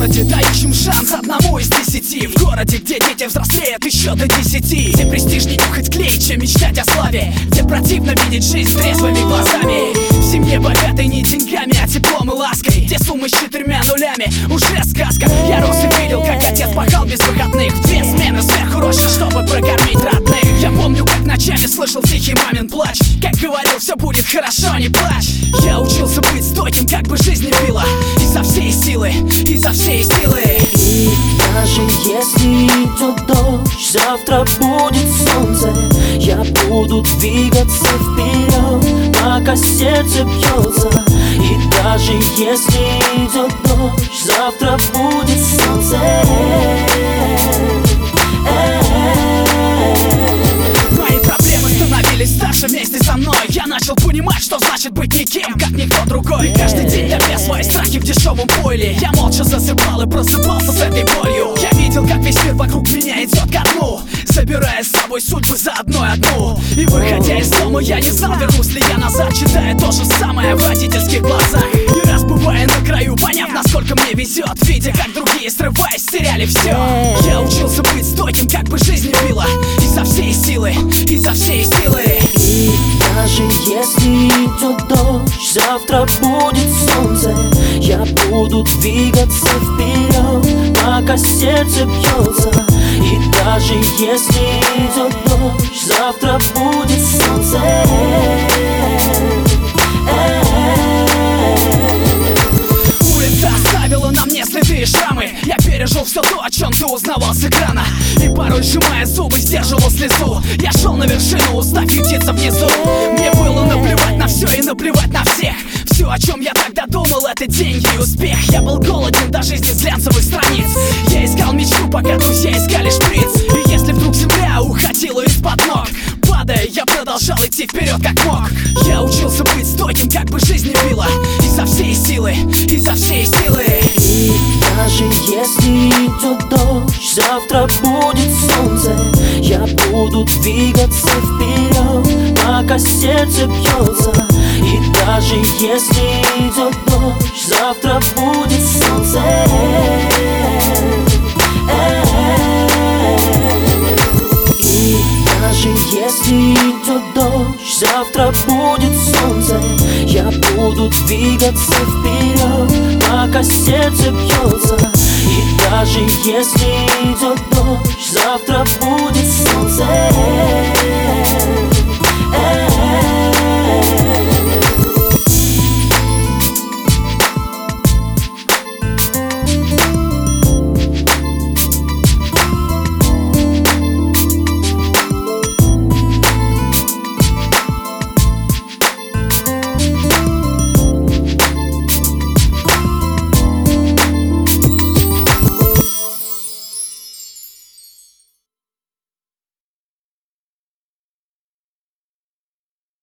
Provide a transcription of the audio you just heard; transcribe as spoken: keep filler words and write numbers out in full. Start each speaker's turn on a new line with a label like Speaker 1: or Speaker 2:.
Speaker 1: городе дающим шанс одному из десяти. В городе, где дети взрослеют еще до десяти. Где престижнее нюхать клей, чем мечтать о славе. Где противно видеть жизнь трезвыми глазами. В семье богатой не деньгами, а теплом и лаской. Где суммы с четырьмя нулями уже сказка. Я рос и видел, как отец пахал без выходных. В две смены сверхурочно, чтобы прокормить родных. Я помню, как ночами слышал тихий мамин плач. Как говорил, все будет хорошо, не плачь. Я учился быть стойким, как бы жизнь не била. Изо всей силы, изо всей силы.
Speaker 2: И даже если идет дождь, завтра будет солнце. Я буду двигаться вперед, пока сердце бьется. И даже если идет дождь, завтра будет солнце.
Speaker 1: Мои проблемы становились старше вместе со мной. Я начал понимать, что значит быть никем, как никто другой. И каждый день я свои страхи в дешевом пойле. Я молча засыпал и просыпался с этой болью. Я видел, как весь мир вокруг меня идет ко дну, собирая с собой судьбы за одной одну. И выходя из дома, я не знал, вернусь ли я назад, читая то же самое в родительских глазах. И раз бывая на краю, поняв, насколько мне везет, видя, как другие, срываясь, теряли все. Я учился быть стойким, как бы жизнь не била. Изо всей силы, изо всей силы.
Speaker 2: И даже если идет дождь, завтра будет солнце. Я буду двигаться вперед, пока сердце бьется. И даже если идет дождь, завтра будет солнце.
Speaker 1: Улица оставила на мне следы и шрамы. Я пережил все то, о чем ты узнавал с экрана. И порой, сжимая зубы, сдерживал слезу. Я шел на вершину, устав ютиться внизу. Мне было наплевать на все и наплевать на всех. Все, о чем я тогда думал, это деньги и успех. Я был голоден до жизни с глянцевых страниц. Я искал мечту, пока друзья искали шприц. И если вдруг земля уходила из-под ног, падая, я продолжал идти вперед как мог. Я учился быть стойким, как бы жизнь не била. Изо всей силы, изо всей силы.
Speaker 2: И даже если идет дождь, завтра будет солнце. Я буду двигаться вперед, пока сердце бьется. И даже если идет дождь, завтра будет солнце. И даже если идет дождь, завтра будет солнце. Я буду двигаться вперед, пока сердце бьется. И даже если идет дождь, завтра будет солнце.